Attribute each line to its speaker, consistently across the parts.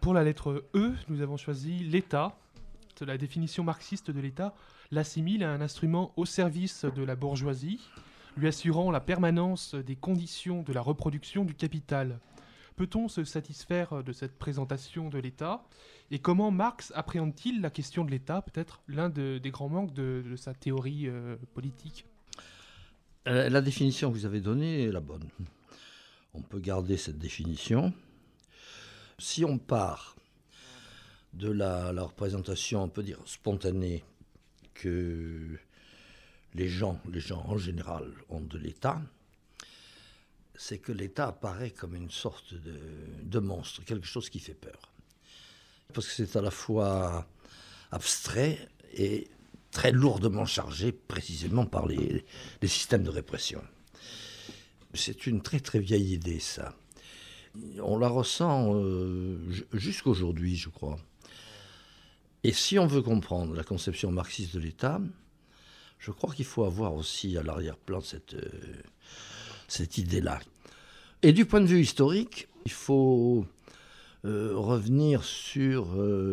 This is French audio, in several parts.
Speaker 1: Pour la lettre E, nous avons choisi l'État. La définition marxiste de l'État l'assimile à un instrument au service de la bourgeoisie, lui assurant la permanence des conditions de la reproduction du capital. Peut-on se satisfaire de cette présentation de l'État? Et comment Marx appréhende-t-il la question de l'État, peut-être l'un des grands manques de sa théorie politique?
Speaker 2: La définition que vous avez donnée est la bonne. On peut garder cette définition. Si on part de la représentation, on peut dire, spontanée que les gens en général ont de l'État, c'est que l'État apparaît comme une sorte de monstre, quelque chose qui fait peur. Parce que c'est à la fois abstrait et très lourdement chargé précisément par les systèmes de répression. C'est une très très vieille idée, ça. On la ressent jusqu'aujourd'hui, je crois. Et si on veut comprendre la conception marxiste de l'État, je crois qu'il faut avoir aussi à l'arrière-plan cette idée-là. Et du point de vue historique, il faut revenir sur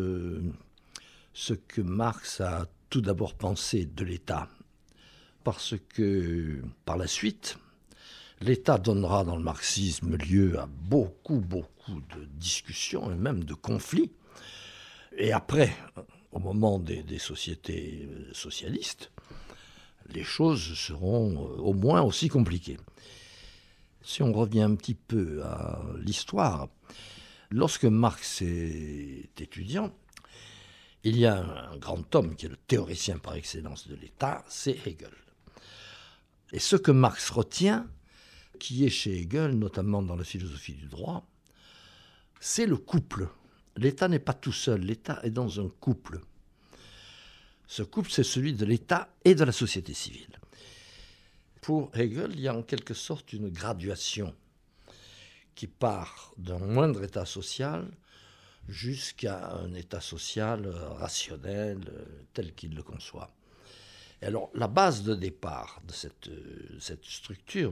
Speaker 2: ce que Marx a tout d'abord pensé de l'État. Parce que, par la suite, l'État donnera dans le marxisme lieu à beaucoup de discussions et même de conflits. Et après, au moment des sociétés socialistes, les choses seront au moins aussi compliquées. Si on revient un petit peu à l'histoire, lorsque Marx est étudiant, il y a un grand homme qui est le théoricien par excellence de l'État, c'est Hegel. Et ce que Marx retient, qui est chez Hegel, notamment dans la philosophie du droit, c'est le couple. L'État n'est pas tout seul, l'État est dans un couple. Ce couple, c'est celui de l'État et de la société civile. Pour Hegel, il y a en quelque sorte une graduation qui part d'un moindre état social jusqu'à un état social rationnel tel qu'il le conçoit. Et alors, la base de départ de cette structure,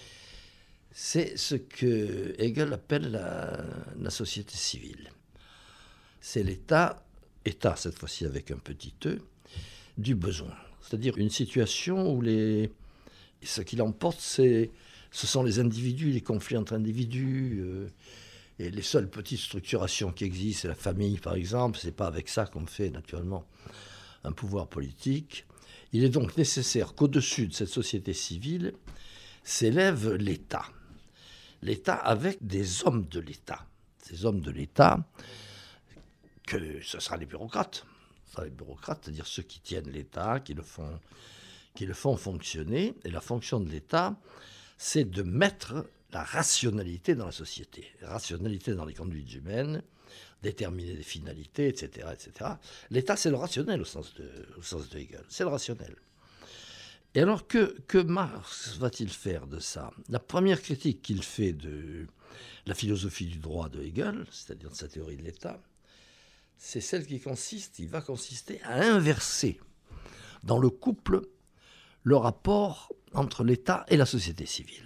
Speaker 2: c'est ce que Hegel appelle la société civile. C'est l'état cette fois-ci avec un petit e, du besoin. C'est-à-dire une situation où ce qui l'emporte, ce sont les individus, les conflits entre individus, et les seules petites structurations qui existent, c'est la famille par exemple, c'est pas avec ça qu'on fait naturellement un pouvoir politique. Il est donc nécessaire qu'au-dessus de cette société civile s'élève l'État. L'État avec des hommes de l'État. Ces hommes de l'État, que ce sera les bureaucrates. Ce sera les bureaucrates, c'est-à-dire ceux qui tiennent l'État, qui le font fonctionner. Et la fonction de l'État, c'est de mettre la rationalité dans la société. La rationalité dans les conduites humaines, déterminer des finalités, etc., etc. L'État, c'est le rationnel au sens de Hegel. C'est le rationnel. Et alors, que Marx va-t-il faire de ça? La première critique qu'il fait de la philosophie du droit de Hegel, c'est-à-dire de sa théorie de l'État, c'est celle il va consister à inverser dans le couple le rapport entre l'État et la société civile.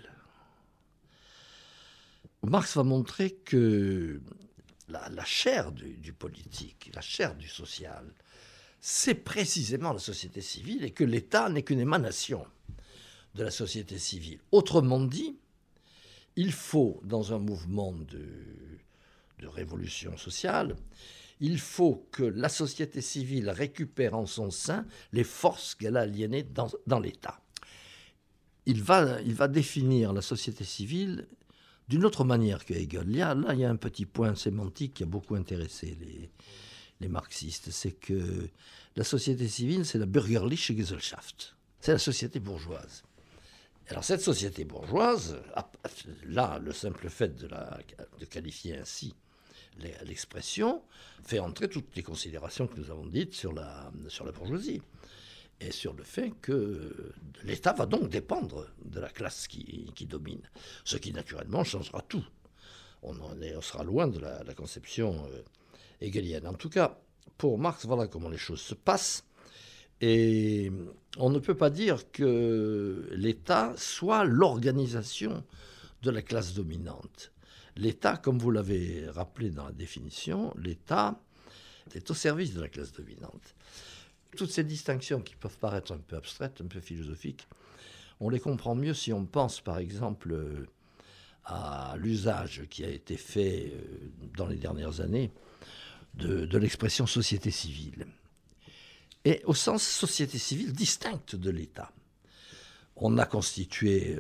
Speaker 2: Marx va montrer que la chair du politique, la chair du social, c'est précisément la société civile et que l'État n'est qu'une émanation de la société civile. Autrement dit, il faut, dans un mouvement de révolution sociale, il faut que la société civile récupère en son sein les forces qu'elle a aliénées dans l'État. Il va définir la société civile d'une autre manière que Hegel. Il y a un petit point sémantique qui a beaucoup intéressé les marxistes, c'est que la société civile, c'est la bürgerliche Gesellschaft. C'est la société bourgeoise. Alors cette société bourgeoise, là, le simple fait de qualifier ainsi l'expression fait entrer toutes les considérations que nous avons dites sur la bourgeoisie et sur le fait que l'État va donc dépendre de la classe qui domine, ce qui naturellement changera tout. On sera loin de la conception hegelienne. En tout cas, pour Marx, voilà comment les choses se passent. Et on ne peut pas dire que l'État soit l'organisation de la classe dominante. L'État, comme vous l'avez rappelé dans la définition, l'État est au service de la classe dominante. Toutes ces distinctions qui peuvent paraître un peu abstraites, un peu philosophiques, on les comprend mieux si on pense par exemple à l'usage qui a été fait dans les dernières années de l'expression société civile. Et au sens société civile distincte de l'État. On a constitué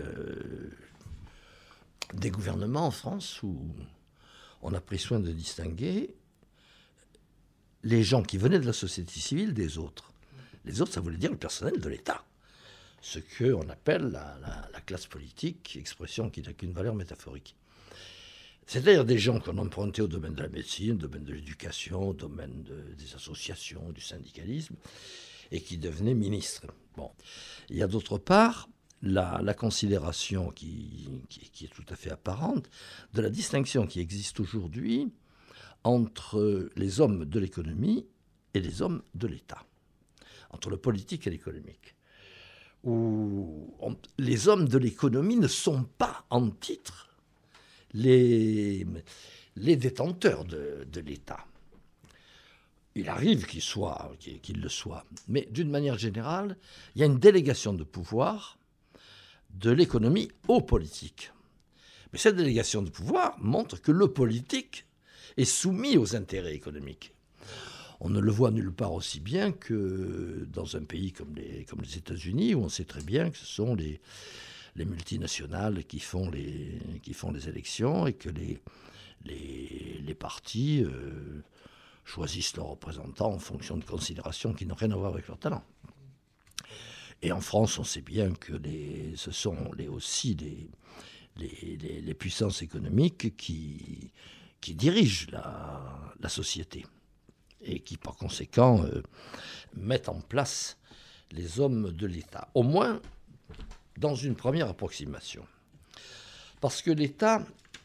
Speaker 2: des gouvernements en France où on a pris soin de distinguer les gens qui venaient de la société civile des autres. Les autres, ça voulait dire le personnel de l'État. Ce qu'on appelle la classe politique, expression qui n'a qu'une valeur métaphorique. C'est-à-dire des gens qu'on empruntait au domaine de la médecine, au domaine de l'éducation, au domaine des associations, du syndicalisme, et qui devenaient ministres. Bon. Il y a d'autre part la considération qui est tout à fait apparente de la distinction qui existe aujourd'hui entre les hommes de l'économie et les hommes de l'État, entre le politique et l'économique. Où les hommes de l'économie ne sont pas en titre les détenteurs de l'État. Il arrive qu'ils le soient, mais d'une manière générale, il y a une délégation de pouvoir de l'économie au politique. Mais cette délégation de pouvoir montre que le politique est soumis aux intérêts économiques. On ne le voit nulle part aussi bien que dans un pays comme les États-Unis, où on sait très bien que ce sont les multinationales qui font les élections et que les partis choisissent leurs représentants en fonction de considérations qui n'ont rien à voir avec leur talent. Et en France, on sait bien que ce sont aussi les puissances économiques qui dirigent la société et qui, par conséquent, mettent en place les hommes de l'État. Au moins, dans une première approximation. Parce que l'État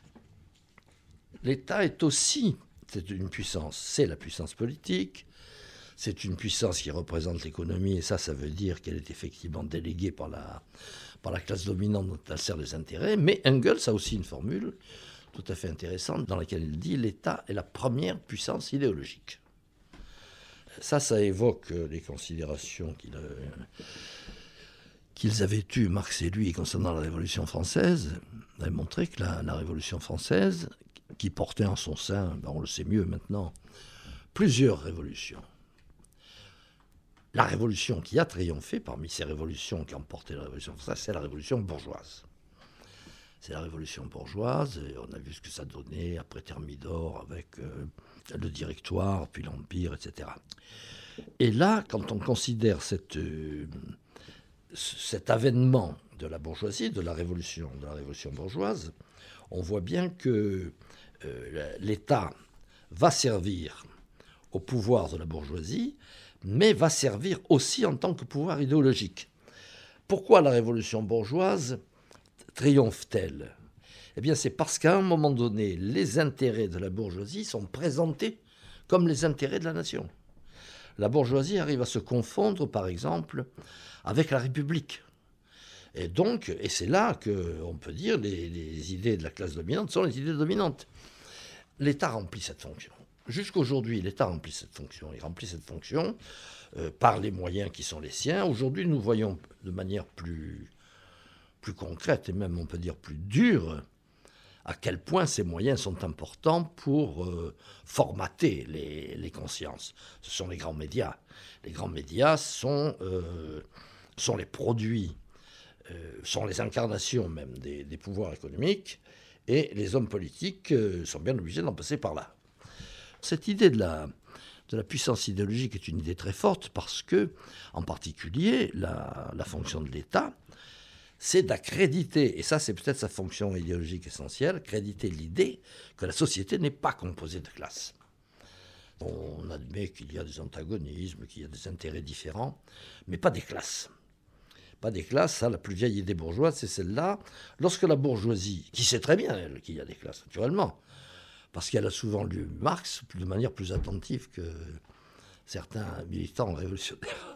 Speaker 2: est aussi, c'est une puissance, c'est la puissance politique, c'est une puissance qui représente l'économie, et ça veut dire qu'elle est effectivement déléguée par la classe dominante dont elle sert les intérêts, mais Engels a aussi une formule tout à fait intéressante dans laquelle il dit « l'État est la première puissance idéologique ». Ça évoque les considérations qu'ils avaient eues, Marx et lui, concernant la Révolution française. Il avait montré que la Révolution française, qui portait en son sein, on le sait mieux maintenant, plusieurs révolutions. La révolution qui a triomphé parmi ces révolutions qui ont porté la Révolution française, c'est la révolution bourgeoise. C'est la révolution bourgeoise, et on a vu ce que ça donnait après Thermidor, avec le Directoire, puis l'Empire, etc. Et là, quand on considère cet avènement de la bourgeoisie, de la révolution bourgeoise, on voit bien que l'État va servir au pouvoir de la bourgeoisie, mais va servir aussi en tant que pouvoir idéologique. Pourquoi la révolution bourgeoise triomphe-t-elle ? Eh bien, c'est parce qu'à un moment donné, les intérêts de la bourgeoisie sont présentés comme les intérêts de la nation. La bourgeoisie arrive à se confondre, par exemple, avec la République. Et c'est là qu'on peut dire que les idées de la classe dominante sont les idées dominantes. L'État remplit cette fonction. Jusqu'aujourd'hui, l'État remplit cette fonction. Il remplit cette fonction par les moyens qui sont les siens. Aujourd'hui, nous voyons de manière plus concrète et même, on peut dire, plus dure, à quel point ces moyens sont importants pour formater les consciences. Ce sont les grands médias. Les grands médias sont les produits, sont les incarnations même des pouvoirs économiques, et les hommes politiques sont bien obligés d'en passer par là. Cette idée de la puissance idéologique est une idée très forte parce que, en particulier, la fonction de l'État, c'est d'accréditer, et ça c'est peut-être sa fonction idéologique essentielle, créditer l'idée que la société n'est pas composée de classes. On admet qu'il y a des antagonismes, qu'il y a des intérêts différents, mais pas des classes. Pas des classes, ça, la plus vieille idée bourgeoise, c'est celle-là. Lorsque la bourgeoisie, qui sait très bien, elle, qu'il y a des classes, naturellement, parce qu'elle a souvent lu Marx de manière plus attentive que certains militants révolutionnaires,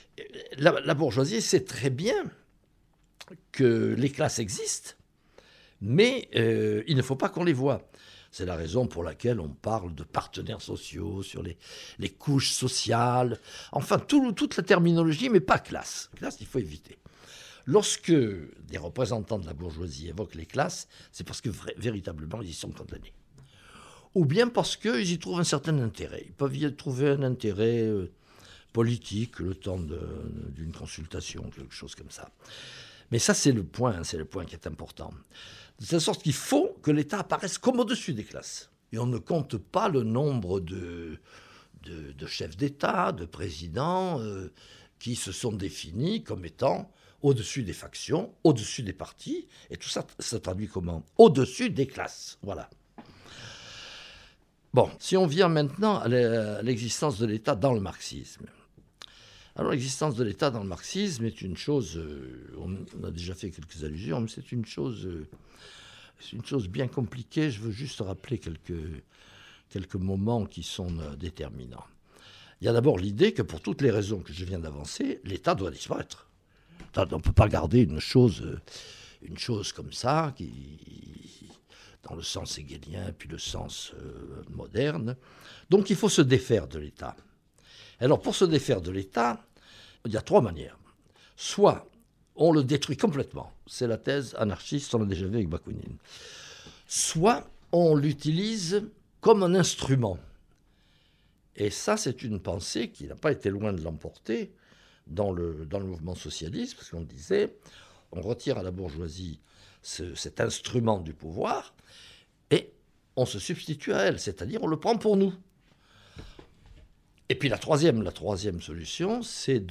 Speaker 2: la bourgeoisie sait très bien que les classes existent, Mais il ne faut pas qu'on les voie. C'est la raison pour laquelle on parle de partenaires sociaux, sur les couches sociales, enfin toute la terminologie, mais pas classe. Classe, il faut éviter. Lorsque des représentants de la bourgeoisie évoquent les classes, c'est parce que véritablement, ils y sont condamnés. Ou bien parce qu'ils y trouvent un certain intérêt. Ils peuvent y trouver un intérêt politique, le temps d'une consultation, quelque chose comme ça. Mais ça, c'est le point qui est important. De telle sorte qu'il faut que l'État apparaisse comme au-dessus des classes. Et on ne compte pas le nombre de chefs d'État, de présidents, qui se sont définis comme étant au-dessus des factions, au-dessus des partis, et tout ça se traduit comment ? Au-dessus des classes, voilà. Bon, si on vient maintenant à l'existence de l'État dans le marxisme. Alors l'existence de l'État dans le marxisme est une chose, on a déjà fait quelques allusions, mais c'est une chose bien compliquée. Je veux juste rappeler quelques moments qui sont déterminants. Il y a d'abord l'idée que pour toutes les raisons que je viens d'avancer, l'État doit disparaître. On ne peut pas garder une chose comme ça, dans le sens hegelien, puis le sens moderne. Donc il faut se défaire de l'État. Alors pour se défaire de l'État, il y a trois manières. Soit on le détruit complètement, c'est la thèse anarchiste, on l'a déjà vu avec Bakounine. Soit on l'utilise comme un instrument. Et ça, c'est une pensée qui n'a pas été loin de l'emporter dans le mouvement socialiste, parce qu'on disait, on retire à la bourgeoisie cet instrument du pouvoir, et on se substitue à elle, c'est-à-dire on le prend pour nous. Et puis la troisième solution, c'est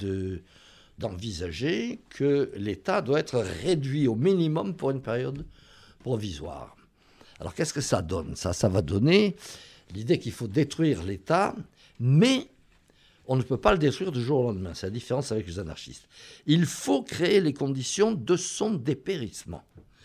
Speaker 2: d'envisager que l'État doit être réduit au minimum pour une période provisoire. Alors qu'est-ce que ça donne ? Ça va donner l'idée qu'il faut détruire l'État, mais on ne peut pas le détruire du jour au lendemain. C'est la différence avec les anarchistes. Il faut créer les conditions de son dépérissement.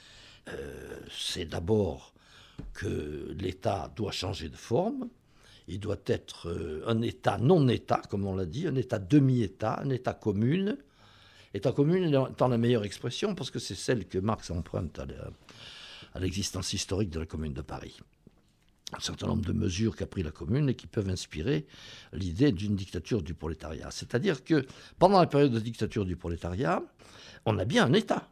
Speaker 2: C'est d'abord que l'État doit changer de forme. Il doit être un État non-État, comme on l'a dit, un État demi-État, un État commune. État commune étant la meilleure expression, parce que c'est celle que Marx emprunte à l'existence historique de la Commune de Paris. Un certain nombre de mesures qu'a pris la Commune et qui peuvent inspirer l'idée d'une dictature du prolétariat. C'est-à-dire que pendant la période de dictature du prolétariat, on a bien un État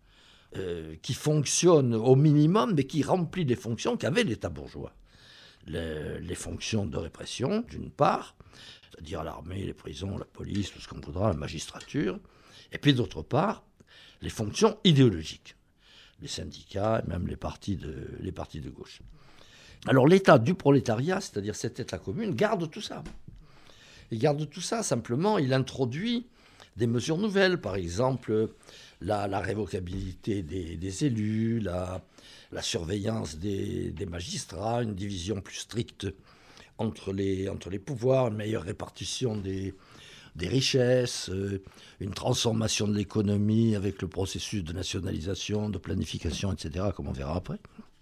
Speaker 2: qui fonctionne au minimum, mais qui remplit les fonctions qu'avait l'État bourgeois. Les fonctions de répression, d'une part, c'est-à-dire l'armée, les prisons, la police, tout ce qu'on voudra, la magistrature, et puis d'autre part, les fonctions idéologiques, les syndicats et même les partis de gauche. Alors l'État du prolétariat, c'est-à-dire cet État commune, garde tout ça. Il garde tout ça, simplement, il introduit des mesures nouvelles, par exemple la révocabilité des élus, la surveillance des magistrats, une division plus stricte entre les pouvoirs, une meilleure répartition des richesses, une transformation de l'économie avec le processus de nationalisation, de planification, etc., comme on verra après.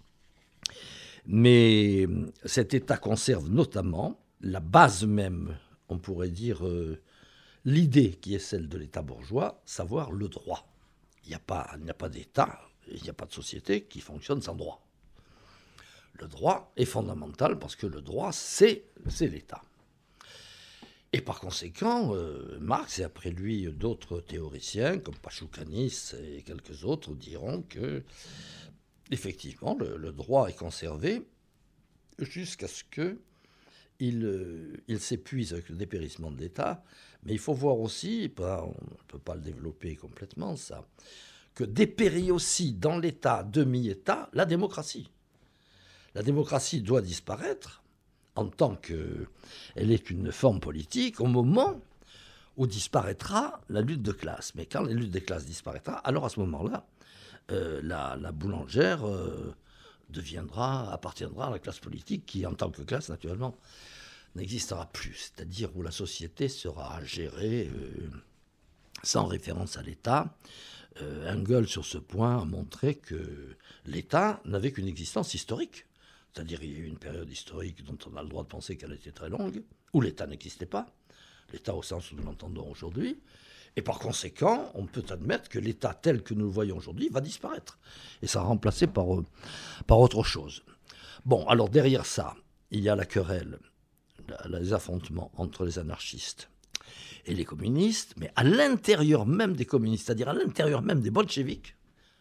Speaker 2: Mais cet État conserve notamment la base même, on pourrait dire, l'idée qui est celle de l'État bourgeois, savoir le droit. Il n'y a pas d'État, il n'y a pas de société qui fonctionne sans droit. Le droit est fondamental parce que le droit, c'est l'État. Et par conséquent, Marx et après lui d'autres théoriciens comme Pachoukanis et quelques autres diront que effectivement le droit est conservé jusqu'à ce qu'il s'épuise avec le dépérissement de l'État. Mais il faut voir aussi, on ne peut pas le développer complètement ça, que dépérit aussi dans l'État, demi-État, la démocratie. La démocratie doit disparaître en tant qu'elle est une forme politique au moment où disparaîtra la lutte de classe. Mais quand la lutte des classes disparaîtra, alors à ce moment-là, la boulangère appartiendra à la classe politique qui, en tant que classe, naturellement, n'existera plus. C'est-à-dire où la société sera gérée sans référence à l'État. Engels, sur ce point, a montré que l'État n'avait qu'une existence historique. C'est-à-dire il y a eu une période historique dont on a le droit de penser qu'elle était très longue, où l'État n'existait pas, l'État au sens où nous l'entendons aujourd'hui, Et par conséquent, on peut admettre que l'État tel que nous le voyons aujourd'hui va disparaître et sera remplacé par autre chose. Bon, alors derrière ça, il y a la querelle, les affrontements entre les anarchistes et les communistes, mais à l'intérieur même des communistes, c'est-à-dire à l'intérieur même des bolcheviks,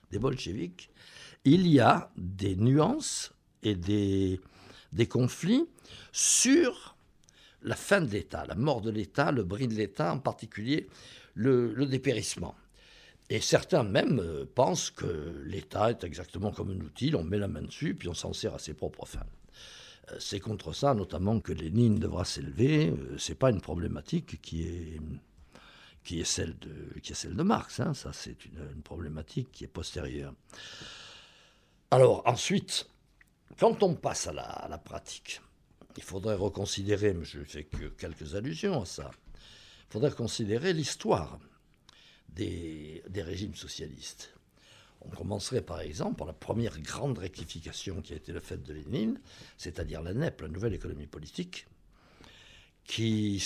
Speaker 2: il y a des nuances et des conflits sur la fin de l'État, la mort de l'État, le bris de l'État, en particulier le dépérissement. Et certains même pensent que l'État est exactement comme un outil, on met la main dessus, puis on s'en sert à ses propres fins. C'est contre ça, notamment, que Lénine devra s'élever. Ce n'est pas une problématique qui est celle de Marx. Hein. Ça, c'est une problématique qui est postérieure. Alors, ensuite, quand on passe à la pratique, il faudrait reconsidérer, mais je ne fais que quelques allusions à ça, il faudrait considérer l'histoire des régimes socialistes. On commencerait par exemple par la première grande rectification qui a été le fait de Lénine, c'est-à-dire la NEP, la nouvelle économie politique, qui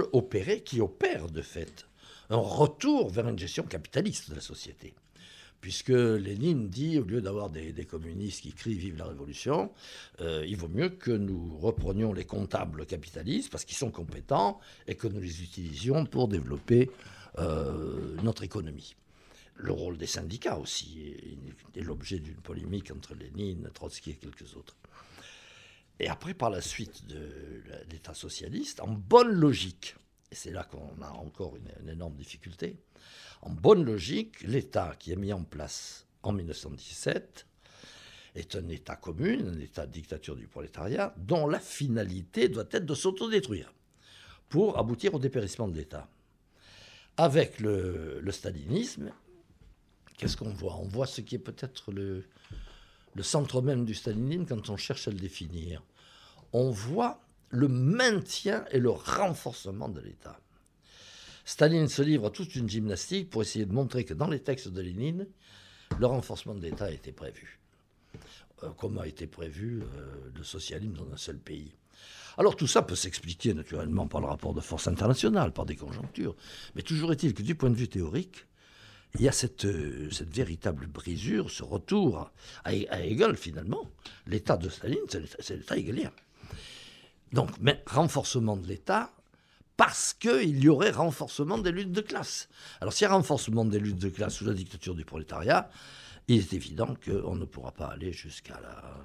Speaker 2: opère de fait un retour vers une gestion capitaliste de la société. Puisque Lénine dit, au lieu d'avoir des communistes qui crient « Vive la Révolution », il vaut mieux que nous reprenions les comptables capitalistes, parce qu'ils sont compétents, et que nous les utilisions pour développer notre économie. Le rôle des syndicats aussi est l'objet d'une polémique entre Lénine, Trotsky et quelques autres. Et après, par la suite de l'État socialiste, en bonne logique, et c'est là qu'on a encore une énorme difficulté, en bonne logique, l'État qui est mis en place en 1917 est un État commune, un État de dictature du prolétariat, dont la finalité doit être de s'autodétruire pour aboutir au dépérissement de l'État. Avec le stalinisme, qu'est-ce qu'on voit ? On voit ce qui est peut-être le centre même du stalinisme quand on cherche à le définir. On voit le maintien et le renforcement de l'État. Staline se livre à toute une gymnastique pour essayer de montrer que dans les textes de Lénine, le renforcement de l'État a été prévu. Comme a été prévu le socialisme dans un seul pays. Alors tout ça peut s'expliquer naturellement par le rapport de force internationale, par des conjonctures. Mais toujours est-il que du point de vue théorique, il y a cette véritable brisure, ce retour à Hegel finalement. L'État de Staline, c'est l'État hegelien. Donc, mais renforcement de l'État, parce qu'il y aurait renforcement des luttes de classe. Alors s'il y a renforcement des luttes de classe sous la dictature du prolétariat, il est évident qu'on ne pourra pas aller jusqu'à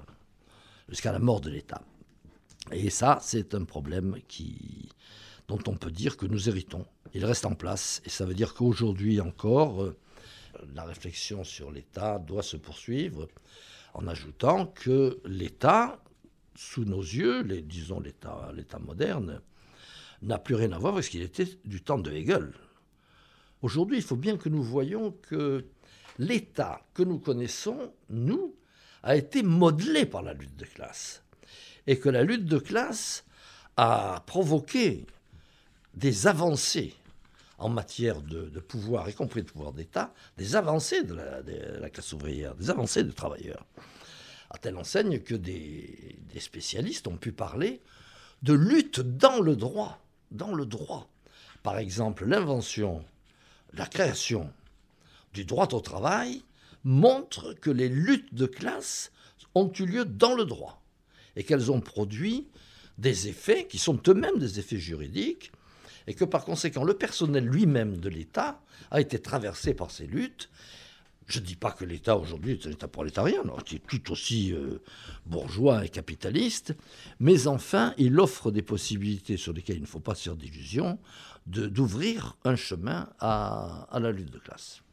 Speaker 2: la mort de l'État. Et ça, c'est un problème dont on peut dire que nous héritons. Il reste en place, et ça veut dire qu'aujourd'hui encore, la réflexion sur l'État doit se poursuivre en ajoutant que l'État, sous nos yeux, disons l'État moderne, n'a plus rien à voir avec ce qu'il était du temps de Hegel. Aujourd'hui, il faut bien que nous voyions que l'État que nous connaissons, nous, a été modelé par la lutte de classe. Et que la lutte de classe a provoqué des avancées en matière de pouvoir, y compris de pouvoir d'État, des avancées de la classe ouvrière, des avancées des travailleurs. À telle enseigne que des spécialistes ont pu parler de lutte dans le droit. Dans le droit. Par exemple, l'invention, la création du droit au travail montre que les luttes de classe ont eu lieu dans le droit et qu'elles ont produit des effets qui sont eux-mêmes des effets juridiques et que par conséquent le personnel lui-même de l'État a été traversé par ces luttes. Je ne dis pas que l'État aujourd'hui est un État prolétarien, qui est tout aussi bourgeois et capitaliste, mais enfin il offre des possibilités sur lesquelles il ne faut pas se faire d'illusions d'ouvrir un chemin à la lutte de classe.